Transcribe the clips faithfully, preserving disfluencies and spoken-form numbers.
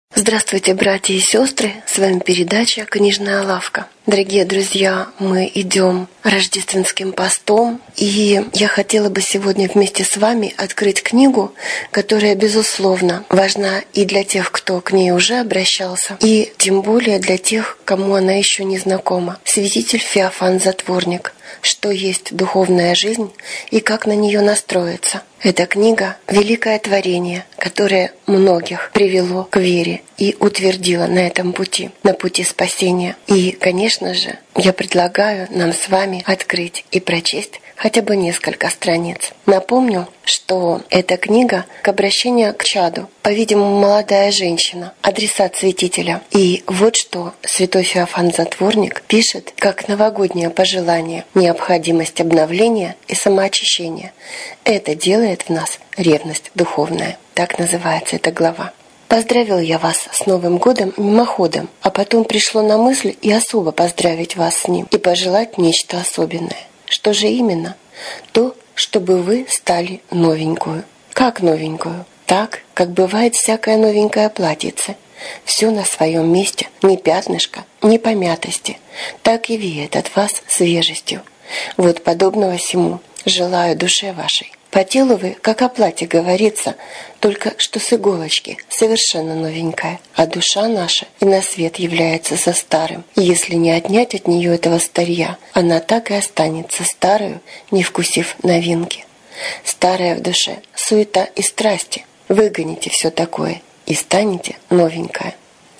Здравствуйте, братья и сестры! С вами передача «Книжная лавка». Дорогие друзья, мы идем рождественским постом, и я хотела бы сегодня вместе с вами открыть книгу, которая, безусловно, важна и для тех, кто к ней уже обращался, и тем более для тех, кому она еще не знакома. Святитель Феофан Затворник. Что есть духовная жизнь и как на нее настроиться. Эта книга — великое творение, которое многих привело к вере и утвердило на этом пути, на пути спасения. И, конечно же, я предлагаю нам с вами открыть и прочесть хотя бы несколько страниц. Напомню, что эта книга к обращению к чаду, по-видимому, молодая женщина, адресат святителя. И вот что святой Феофан Затворник пишет как новогоднее пожелание: необходимость обновления и самоочищения. Это делает в нас ревность духовная. Так называется эта глава. Поздравил я вас с Новым годом мимоходом, а потом пришло на мысль и особо поздравить вас с ним и пожелать нечто особенное. Что же именно? То, чтобы вы стали новенькую. Как новенькую? Так, как бывает всякое новенькое платьице. Все на своем месте, ни пятнышка, ни помятости. Так и веет от вас свежестью. Вот подобного сему желаю душе вашей. По телу вы, как о платье говорится, только что с иголочки, совершенно новенькая, а душа наша и на свет является со старым. И если не отнять от нее этого старья, она так и останется старою, не вкусив новинки. Старая в душе суета и страсти. Выгоните все такое и станете новенькая.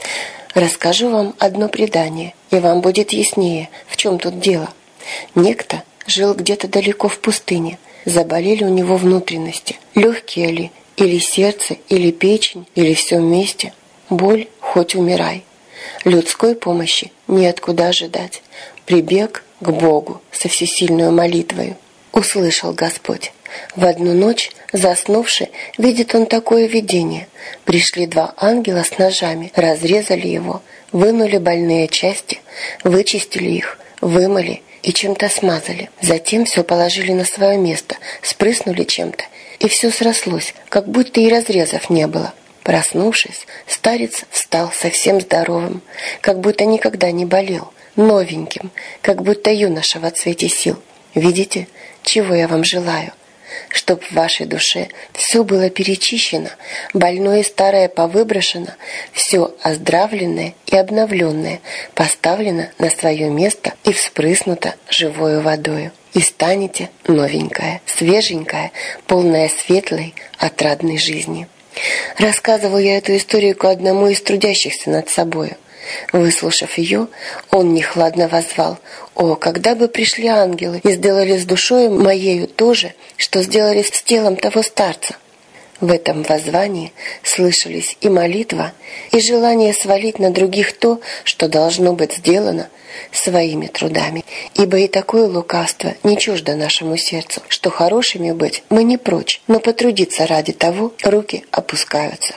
Расскажу вам одно предание, и вам будет яснее, в чем тут дело. Некто жил где-то далеко в пустыне. Заболели у него внутренности. Легкие ли, или сердце, или печень, или все вместе. Боль, хоть умирай. Людской помощи неоткуда ожидать. Прибег к Богу со всесильную молитвою. Услышал Господь. В одну ночь, заснувши, видит он такое видение. Пришли два ангела с ножами, разрезали его, вынули больные части, вычистили их, вымыли и чем-то смазали. Затем все положили на свое место, спрыснули чем-то, и все срослось, как будто и разрезов не было. Проснувшись, старец встал совсем здоровым, как будто никогда не болел, новеньким, как будто юноша во цвете сил. Видите, чего я вам желаю? Чтоб в вашей душе все было перечищено, больное и старое повыброшено, все оздравленное и обновленное поставлено на свое место и вспрыснуто живою водою. И станете новенькая, свеженькая, полная светлой, отрадной жизни. Рассказывал я эту историю к одному из трудящихся над собою. Выслушав ее, он нехладно воззвал: «О, когда бы пришли ангелы и сделали с душой моею то же, что сделали с телом того старца!» В этом воззвании слышались и молитва, и желание свалить на других то, что должно быть сделано своими трудами. Ибо и такое лукавство не чуждо нашему сердцу, что хорошими быть мы не прочь, но потрудиться ради того руки опускаются.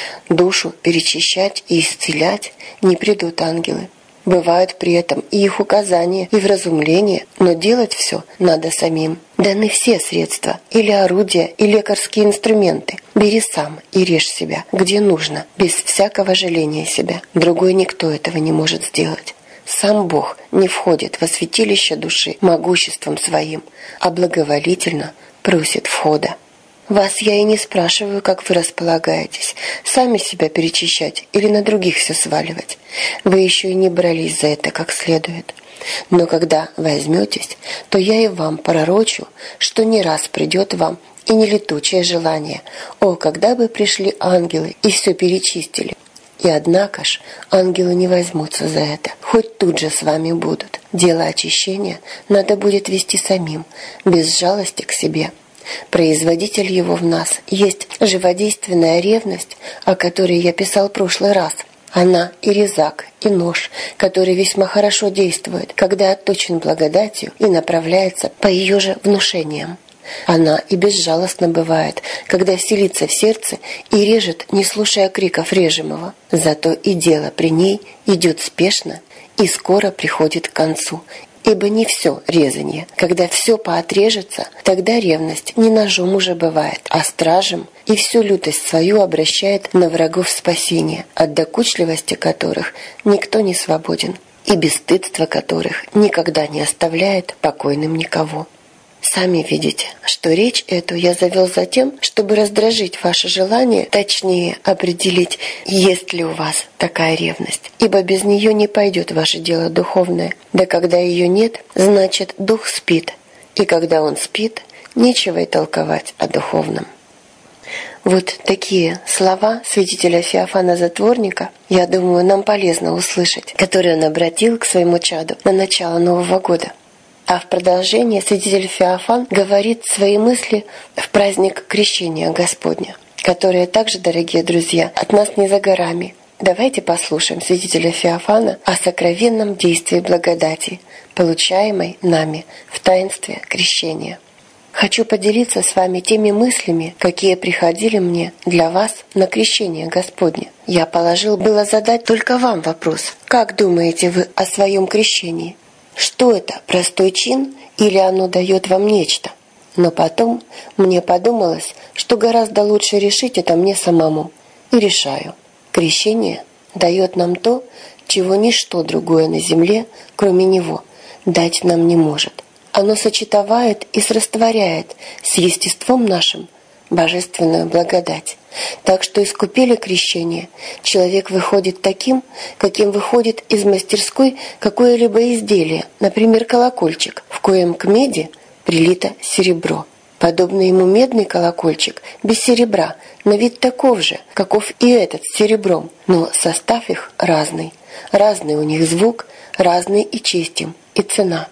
Душу перечищать и исцелять не придут ангелы. Бывают при этом и их указания, и вразумления, но делать все надо самим. Даны все средства, или орудия, и лекарские инструменты. Бери сам и режь себя, где нужно, без всякого жаления себя. Другой никто этого не может сделать. Сам Бог не входит во святилище души могуществом своим, а благоволительно просит входа. Вас я и не спрашиваю, как вы располагаетесь, сами себя перечищать или на других все сваливать. Вы еще и не брались за это как следует. Но когда возьметесь, то я и вам пророчу, что не раз придет вам и нелетучее желание: «О, когда бы пришли ангелы и все перечистили!» И однако ж ангелы не возьмутся за это, хоть тут же с вами будут. Дело очищения надо будет вести самим, без жалости к себе. Производитель его в нас есть живодейственная ревность, о которой я писал в прошлый раз. Она и резак, и нож, который весьма хорошо действует, когда отточен благодатью и направляется по ее же внушениям. Она и безжалостно бывает, когда селится в сердце и режет, не слушая криков режимого. Зато и дело при ней идет спешно и скоро приходит к концу. Ибо не все резанье. Когда все поотрежется, тогда ревность не ножом уже бывает, а стражем и всю лютость свою обращает на врагов спасения, от докучливости которых никто не свободен, и бесстыдство которых никогда не оставляет покойным никого. Сами видите, что речь эту я завел за тем, чтобы раздражить ваше желание, точнее определить, есть ли у вас такая ревность, ибо без нее не пойдет ваше дело духовное. Да когда ее нет, значит дух спит, и когда он спит, нечего и толковать о духовном. Вот такие слова святителя Феофана Затворника, я думаю, нам полезно услышать, которые он обратил к своему чаду на начало Нового года. А в продолжение святитель Феофан говорит свои мысли в праздник Крещения Господня, которые также, дорогие друзья, от нас не за горами. Давайте послушаем святителя Феофана о сокровенном действии благодати, получаемой нами в таинстве крещения. Хочу поделиться с вами теми мыслями, какие приходили мне для вас на крещение Господне. Я положил было задать только вам вопрос. Как думаете вы о своем крещении? Что это, простой чин, или оно дает вам нечто? Но потом мне подумалось, что гораздо лучше решить это мне самому. И решаю. Крещение дает нам то, чего ничто другое на земле, кроме него, дать нам не может. Оно сочетывает и срастворяет с естеством нашим божественную благодать. Так что из купели крещения человек выходит таким, каким выходит из мастерской какое-либо изделие, например, колокольчик, в коем к меди прилито серебро. Подобно ему медный колокольчик без серебра, на вид таков же, каков и этот с серебром, но состав их разный. Разный у них звук, разный и честь им, и цена.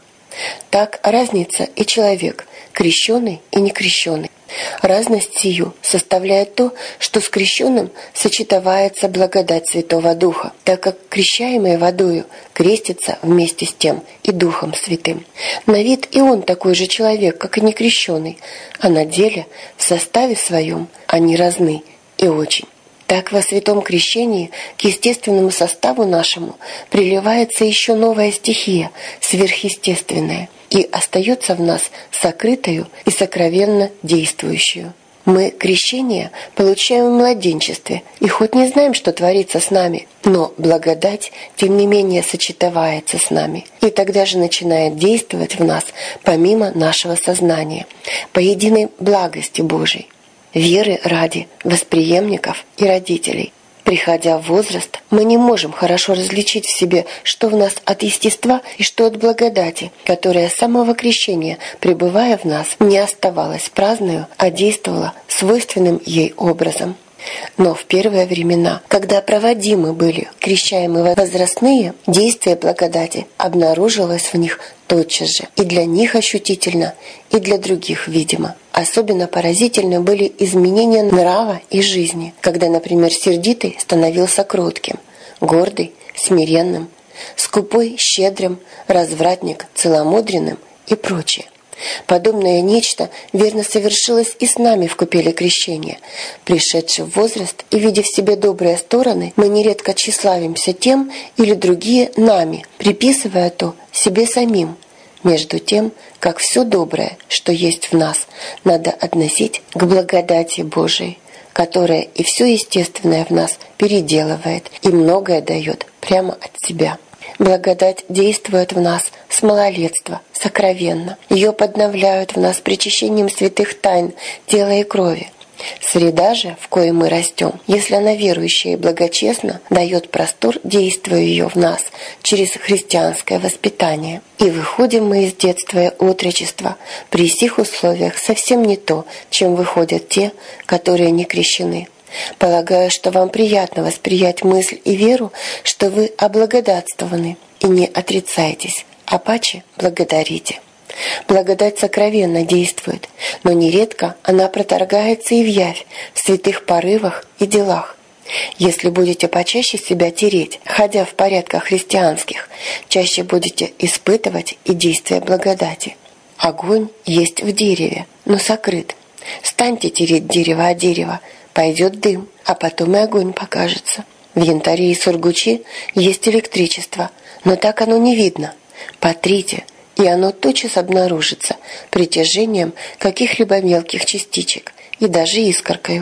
Так разница и человек, крещеный и некрещеный. Разность сию составляет то, что с крещенным сочетывается благодать Святого Духа, так как крещаемый водою крестится вместе с тем и Духом Святым. На вид и он такой же человек, как и некрещенный, а на деле в составе своем они разны и очень. Так во святом крещении к естественному составу нашему приливается еще новая стихия, сверхъестественная, и остается в нас сокрытою и сокровенно действующую. Мы крещение получаем в младенчестве, и хоть не знаем, что творится с нами, но благодать, тем не менее, сочетывается с нами, и тогда же начинает действовать в нас помимо нашего сознания, по единой благости Божией. Веры ради восприемников и родителей. Приходя в возраст, мы не можем хорошо различить в себе, что в нас от естества и что от благодати, которая с самого крещения, пребывая в нас, не оставалась праздною, а действовала свойственным ей образом. Но в первые времена, когда проводимы были крещаемые возрастные, действие благодати обнаружилось в них тотчас же, и для них ощутительно, и для других видимо. Особенно поразительны были изменения нрава и жизни, когда, например, сердитый становился кротким, гордый – смиренным, скупой – щедрым, развратник – целомудренным и прочее. Подобное нечто верно совершилось и с нами в купели крещения. Пришедший в возраст и видя в себе добрые стороны, мы нередко тщеславимся тем или другие нами, приписывая то себе самим. Между тем, как все доброе, что есть в нас, надо относить к благодати Божией, которая и все естественное в нас переделывает и многое дает прямо от себя. Благодать действует в нас с малолетства, сокровенно. Ее подновляют в нас причащением святых тайн тела и крови. Среда же, в коей мы растем, если она верующая и благочестна, дает простор действию ее в нас через христианское воспитание. И выходим мы из детства и отрочества при сих условиях совсем не то, чем выходят те, которые не крещены. Полагаю, что вам приятно восприять мысль и веру, что вы облагодатствованы, и не отрицайтесь, а паче благодарите. Благодать сокровенно действует, но нередко она проторгается и вявь в святых порывах и делах. Если будете почаще себя тереть, ходя в порядках христианских, чаще будете испытывать и действие благодати. Огонь есть в дереве, но сокрыт. Станьте тереть дерево о дерево, пойдет дым, а потом и огонь покажется. В янтаре и сургуче есть электричество, но так оно не видно. Потрите, и оно тотчас обнаружится притяжением каких-либо мелких частичек и даже искоркою.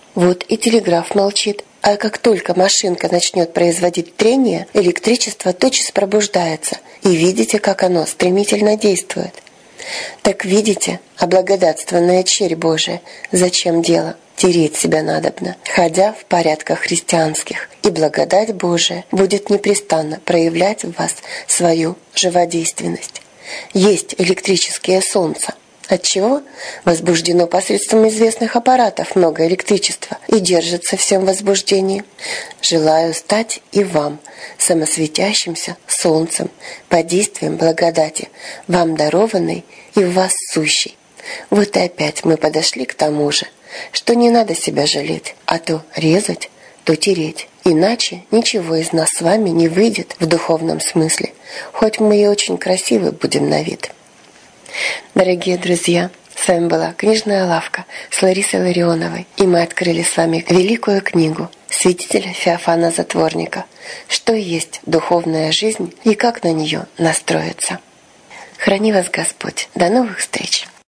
Вот и телеграф молчит. А как только машинка начнет производить трение, электричество тотчас пробуждается. И видите, как оно стремительно действует. Так видите, облагодатствованная черь Божия, зачем дело? Тереть себя надобно, ходя в порядках христианских, и благодать Божия будет непрестанно проявлять в вас свою живодейственность. Есть электрические солнца. Отчего? Возбуждено посредством известных аппаратов много электричества и держится в всем возбуждении. Желаю стать и вам самосветящимся солнцем по действиям благодати, вам дарованной и в вас сущей. Вот и опять мы подошли к тому же, что не надо себя жалеть, а то резать, то тереть. Иначе ничего из нас с вами не выйдет в духовном смысле, хоть мы и очень красивы будем на вид. Дорогие друзья, с вами была Книжная лавка с Ларисой Ларионовой, и мы открыли с вами великую книгу святителя Феофана Затворника «Что есть духовная жизнь и как на нее настроиться». Храни вас Господь. До новых встреч!